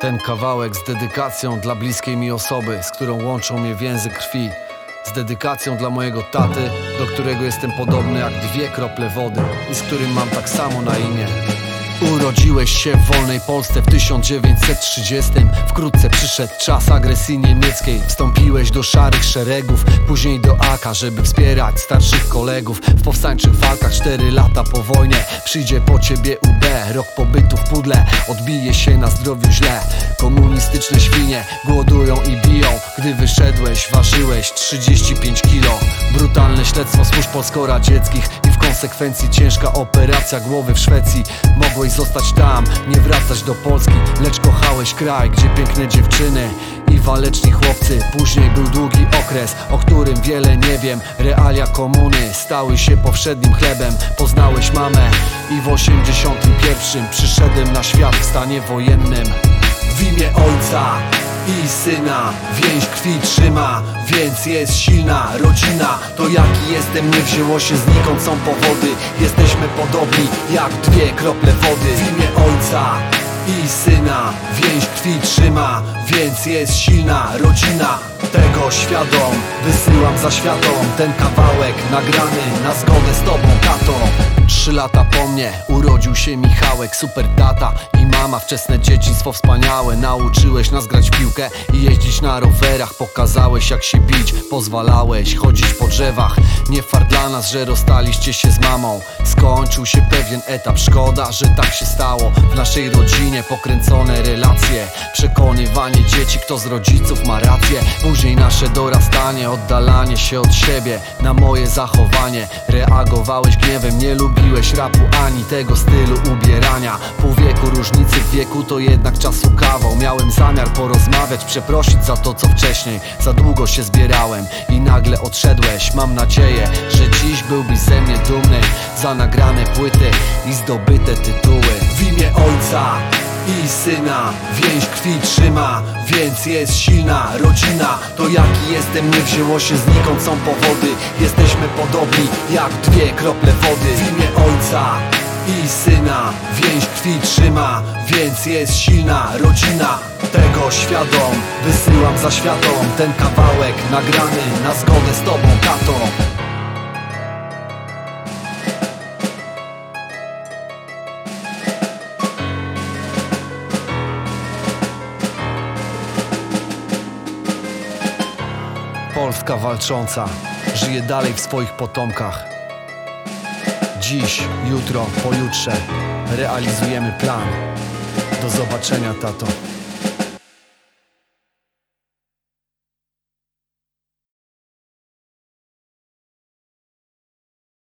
Ten kawałek z dedykacją dla bliskiej mi osoby, z którą łączą mnie więzy krwi. Z dedykacją dla mojego taty, do którego jestem podobny jak dwie krople wody i z którym mam tak samo na imię. Urodziłeś się w wolnej Polsce w 1930. Wkrótce przyszedł czas agresji niemieckiej. Wstąpiłeś do szarych szeregów, później do AK, żeby wspierać starszych kolegów. W powstańczych walkach 4 lata po wojnie. Przyjdzie po ciebie UB, rok pobytu w pudle. Odbije się na zdrowiu źle. Komunistyczne świnie głodują i biją. Gdy wyszedłeś, ważyłeś 35 kilo. Brutalne śledztwo służb polsko-radzieckich i w konsekwencji ciężka operacja głowy w Szwecji. Mogłeś zostać tam, nie wracać do Polski, lecz kochałeś kraj, gdzie piękne dziewczyny i waleczni chłopcy. Później był długi okres, o którym wiele nie wiem. Realia komuny stały się powszednim chlebem. Poznałeś mamę i w 81 przyszedłem na świat w stanie wojennym. W imię Ojca i Syna więź krwi trzyma, więc jest silna rodzina. To jaki jestem nie wzięło się znikąd, są powody. Jesteśmy podobni jak dwie krople wody. W imię Ojca i Syna więź krwi trzyma, więc jest silna rodzina. Tego świadom wysyłam za światą ten kawałek nagrany na zgodę z tobą, tato. 3 lata po mnie urodził się Michałek, super tata i mama. Wczesne dzieciństwo wspaniałe. Nauczyłeś nas grać w piłkę i jeździć na rowerach. Pokazałeś jak się bić, pozwalałeś chodzić po drzewach. Nie fart dla nas, że rozstaliście się z mamą. Skończył się pewien etap, szkoda, że tak się stało. W naszej rodzinie pokręcone relacje, przekonywanie dzieci, kto z rodziców ma rację. Później nasze dorastanie, oddalanie się od siebie. Na moje zachowanie reagowałeś gniewem. Nie lubiłeś rapu ani tego stylu ubierania. Pół wieku różnicy w wieku to jednak czasu kawał. Miałem zamiar porozmawiać, przeprosić za to co wcześniej. Za długo się zbierałem i nagle odszedłeś. Mam nadzieję, że dziś byłbyś ze mnie dumny za nagrane płyty i zdobyte tytuły. W imię Ojca i Syna więź krwi trzyma, więc jest silna rodzina. To jaki jestem nie wzięło się znikąd, są powody. Jesteśmy podobni jak dwie krople wody. W imię Ojca i Syna więź krwi trzyma, więc jest silna rodzina. Tego świadom wysyłam za światą ten kawałek nagrany na zgodę z tobą, tato. Polska walcząca żyje dalej w swoich potomkach. Dziś, jutro, pojutrze realizujemy plan. Do zobaczenia, tato.